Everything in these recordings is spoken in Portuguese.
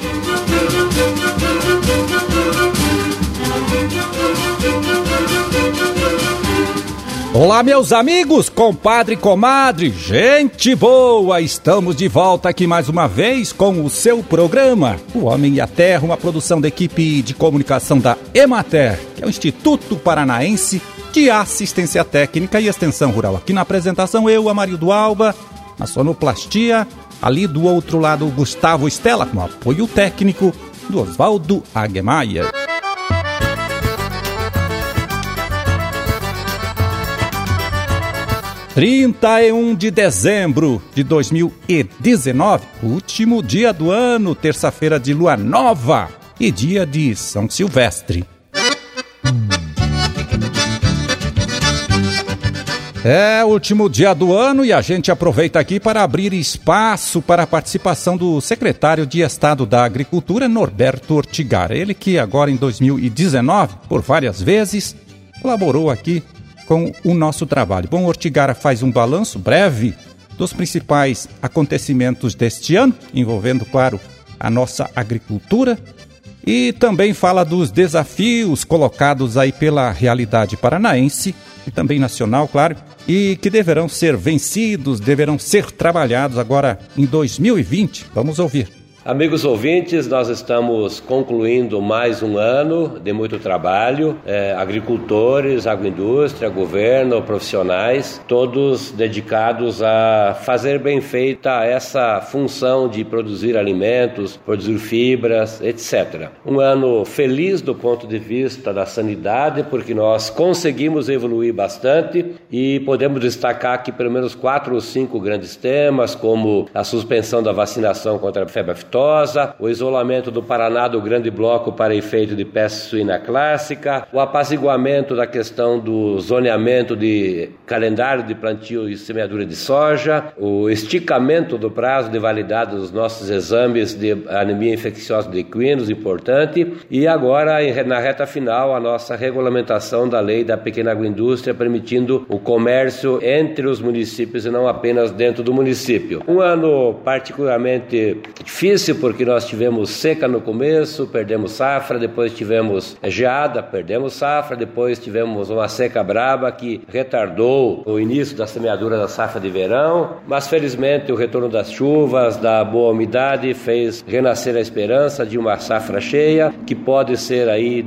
Olá, meus amigos, compadre e comadre, gente boa! Estamos de volta aqui mais uma vez com o seu programa, O Homem e a Terra, uma produção da equipe de comunicação da Emater, que é o Instituto Paranaense de Assistência Técnica e Extensão Rural. Aqui na apresentação eu, Amarildo Alba, na sonoplastia, ali do outro lado o Gustavo Stella, com apoio técnico do Oswaldo Aguemaia. 31 de dezembro de 2019, último dia do ano, terça-feira de lua nova e dia de São Silvestre. É o último dia do ano e a gente aproveita aqui para abrir espaço para a participação do secretário de Estado da Agricultura, Norberto Ortigara. Ele que agora em 2019, por várias vezes, colaborou aqui com o nosso trabalho. Bom, Ortigara faz um balanço breve dos principais acontecimentos deste ano, envolvendo, claro, a nossa agricultura, e também fala dos desafios colocados aí pela realidade paranaense e também nacional, claro, e que deverão ser vencidos, deverão ser trabalhados agora em 2020. Vamos ouvir. Amigos ouvintes, nós estamos concluindo mais um ano de muito trabalho, agricultores, agroindústria, governo, profissionais, todos dedicados a fazer bem feita essa função de produzir alimentos, produzir fibras, etc. Um ano feliz do ponto de vista da sanidade, porque nós conseguimos evoluir bastante e podemos destacar aqui pelo menos 4 ou 5 grandes temas, como a suspensão da vacinação contra a febre aftosa, o isolamento do Paraná do grande bloco para efeito de peste suína clássica, o apaziguamento da questão do zoneamento de calendário de plantio e semeadura de soja, o esticamento do prazo de validade dos nossos exames de anemia infecciosa de equinos, importante, e agora na reta final a nossa regulamentação da lei da pequena agroindústria, permitindo o comércio entre os municípios e não apenas dentro do município. Um ano particularmente difícil, porque nós tivemos seca no começo, perdemos safra, depois tivemos geada, perdemos safra, depois tivemos uma seca braba que retardou o início da semeadura da safra de verão, mas felizmente o retorno das chuvas, da boa umidade, fez renascer a esperança de uma safra cheia, que pode ser aí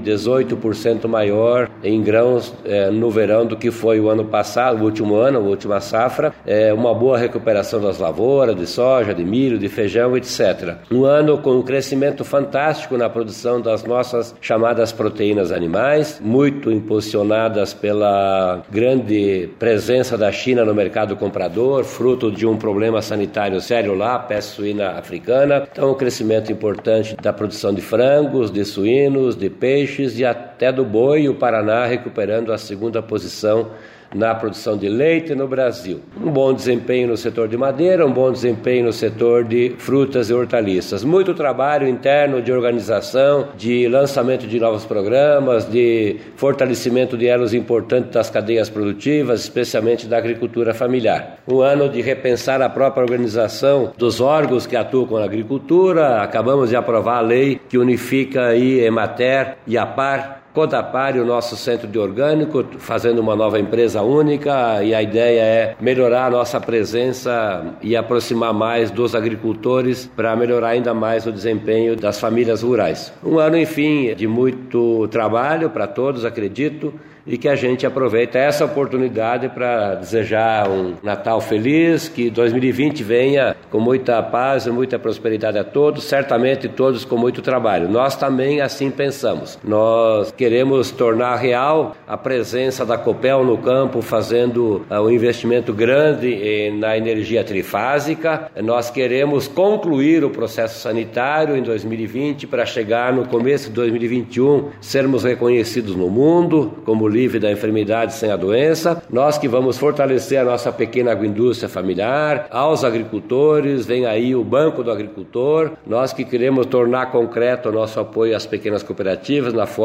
18% maior em grãos no verão do que foi o ano passado, o último ano, a última safra, uma boa recuperação das lavouras, de soja, de milho, de feijão, etc. Um ano com um crescimento fantástico na produção das nossas chamadas proteínas animais, muito impulsionadas pela grande presença da China no mercado comprador, fruto de um problema sanitário sério lá, a peste suína africana. Então, um crescimento importante da produção de frangos, de suínos, de peixes e até do boi, o Paraná recuperando a segunda posição na produção de leite no Brasil. Um bom desempenho no setor de madeira, um bom desempenho no setor de frutas e hortaliças. Muito trabalho interno de organização, de lançamento de novos programas, de fortalecimento de elos importantes das cadeias produtivas, especialmente da agricultura familiar. Um ano de repensar a própria organização dos órgãos que atuam com a agricultura. Acabamos de aprovar a lei que unifica aí Emater e APAR, Codapar e o nosso centro de orgânico, fazendo uma nova empresa única, e a ideia é melhorar a nossa presença e aproximar mais dos agricultores para melhorar ainda mais o desempenho das famílias rurais. Um ano, enfim, de muito trabalho para todos, acredito, e que a gente aproveita essa oportunidade para desejar um Natal feliz, que 2020 venha com muita paz e muita prosperidade a todos, certamente todos com muito trabalho. Nós também assim pensamos. Nós queremos tornar real a presença da Copel no campo, fazendo um investimento grande na energia trifásica. Nós queremos concluir o processo sanitário em 2020 para chegar no começo de 2021, sermos reconhecidos no mundo como livre da enfermidade sem a doença. Nós que vamos fortalecer a nossa pequena agroindústria familiar, aos agricultores, vem aí o Banco do Agricultor. Nós que queremos tornar concreto o nosso apoio às pequenas cooperativas na forma do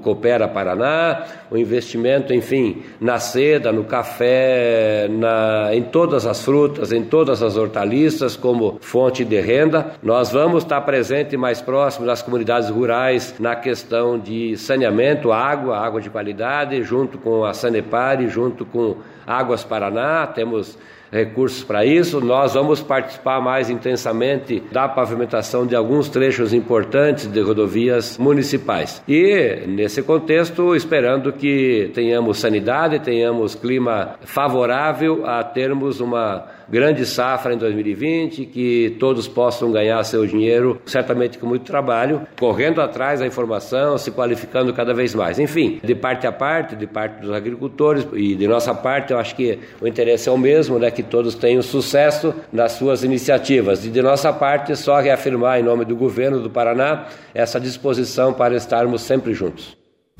Coopera Paraná, o investimento, enfim, na seda, no café, em todas as frutas, em todas as hortaliças como fonte de renda. Nós vamos estar presente mais próximo das comunidades rurais na questão de saneamento, água de qualidade, junto com a Sanepar e junto com Águas Paraná, temos recursos para isso. Nós vamos participar mais intensamente da pavimentação de alguns trechos importantes de rodovias municipais. E, nesse contexto, esperando que tenhamos sanidade, tenhamos clima favorável a termos uma grande safra em 2020, que todos possam ganhar seu dinheiro, certamente com muito trabalho, correndo atrás da informação, se qualificando cada vez mais. Enfim, de parte a parte, de parte dos agricultores e de nossa parte, eu acho que o interesse é o mesmo, né, que todos tenham sucesso nas suas iniciativas. E de nossa parte, só reafirmar em nome do governo do Paraná essa disposição para estarmos sempre juntos.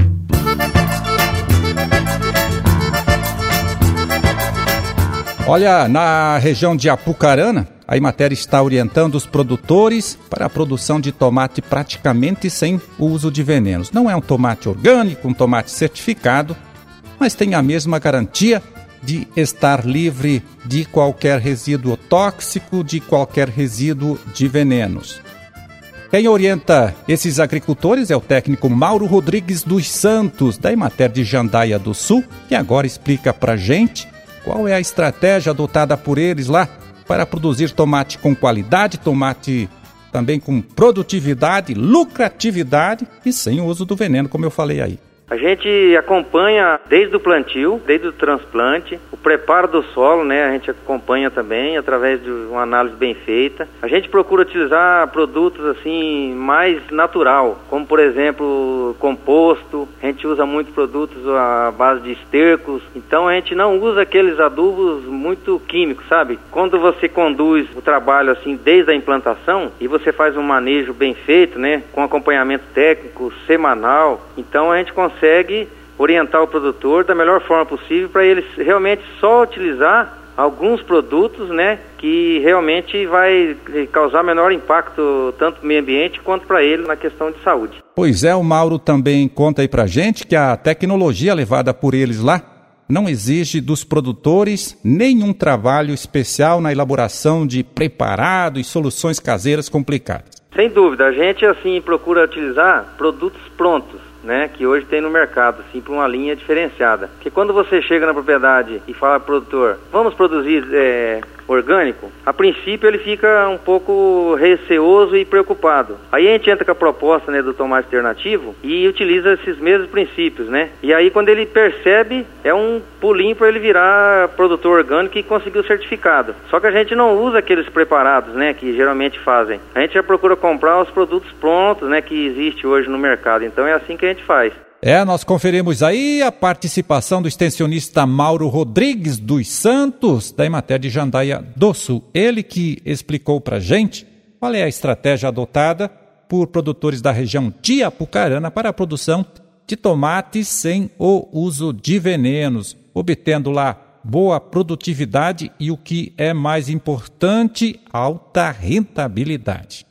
Olha, na região de Apucarana, a Emater está orientando os produtores para a produção de tomate praticamente sem uso de venenos. Não é um tomate orgânico, um tomate certificado, mas tem a mesma garantia de estar livre de qualquer resíduo tóxico, de qualquer resíduo de venenos. Quem orienta esses agricultores é o técnico Mauro Rodrigues dos Santos, da Emater de Jandaia do Sul, que agora explica para a gente qual é a estratégia adotada por eles lá para produzir tomate com qualidade, tomate também com produtividade, lucratividade e sem o uso do veneno, como eu falei aí. A gente acompanha desde o plantio, desde o transplante, o preparo do solo, né? A gente acompanha também através de uma análise bem feita. A gente procura utilizar produtos assim mais natural, como por exemplo composto. A gente usa muitos produtos à base de estercos. Então a gente não usa aqueles adubos muito químicos, sabe? Quando você conduz o trabalho assim desde a implantação e você faz um manejo bem feito, né? Com acompanhamento técnico semanal, então a gente consegue orientar o produtor da melhor forma possível para ele realmente só utilizar alguns produtos, né, que realmente vai causar menor impacto tanto no meio ambiente quanto para ele na questão de saúde. Pois é, o Mauro também conta aí pra gente que a tecnologia levada por eles lá não exige dos produtores nenhum trabalho especial na elaboração de preparado e soluções caseiras complicadas. Sem dúvida, a gente assim procura utilizar produtos prontos, né, que hoje tem no mercado, assim, para uma linha diferenciada. Porque quando você chega na propriedade e fala pro produtor, vamos produzir orgânico, a princípio ele fica um pouco receoso e preocupado. Aí a gente entra com a proposta, né, do tomate alternativo e utiliza esses mesmos princípios, né? E aí quando ele percebe, é um pulinho para ele virar produtor orgânico e conseguir o certificado. Só que a gente não usa aqueles preparados, né, que geralmente fazem. A gente já procura comprar os produtos prontos, né, que existe hoje no mercado. Então é assim que a gente faz. Nós conferimos aí a participação do extensionista Mauro Rodrigues dos Santos, da Emater de Jandaia do Sul. Ele que explicou pra gente qual é a estratégia adotada por produtores da região de Apucarana para a produção de tomates sem o uso de venenos, obtendo lá boa produtividade e, o que é mais importante, alta rentabilidade.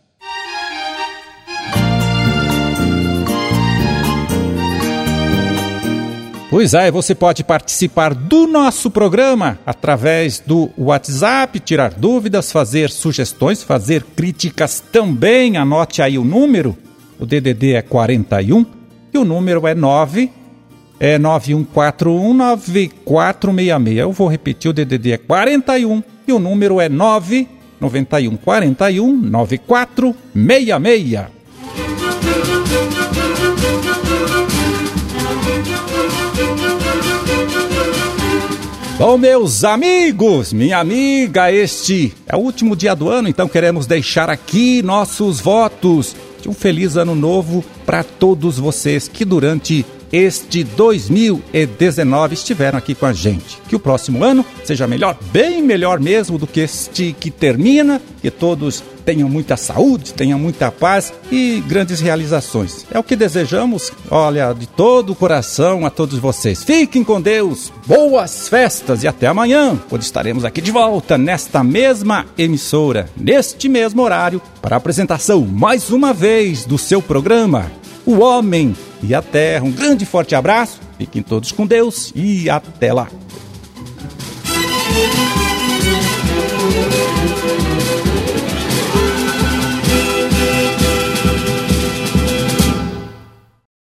Pois é, você pode participar do nosso programa através do WhatsApp, tirar dúvidas, fazer sugestões, fazer críticas também. Anote aí o número, o DDD é 41 e o número é 91419466. Eu vou repetir, o DDD é 41 e o número é 991419466. Bom, meus amigos, minha amiga, este é o último dia do ano, então queremos deixar aqui nossos votos de um feliz ano novo para todos vocês que durante este 2019 estiveram aqui com a gente. Que o próximo ano seja melhor, bem melhor mesmo do que este que termina, que todos tenham muita saúde, tenham muita paz e grandes realizações. É o que desejamos, olha, de todo o coração a todos vocês. Fiquem com Deus, boas festas e até amanhã, quando estaremos aqui de volta nesta mesma emissora, neste mesmo horário, para a apresentação mais uma vez do seu programa, O Homem e a terra. Um grande e forte abraço, fiquem todos com Deus e até lá.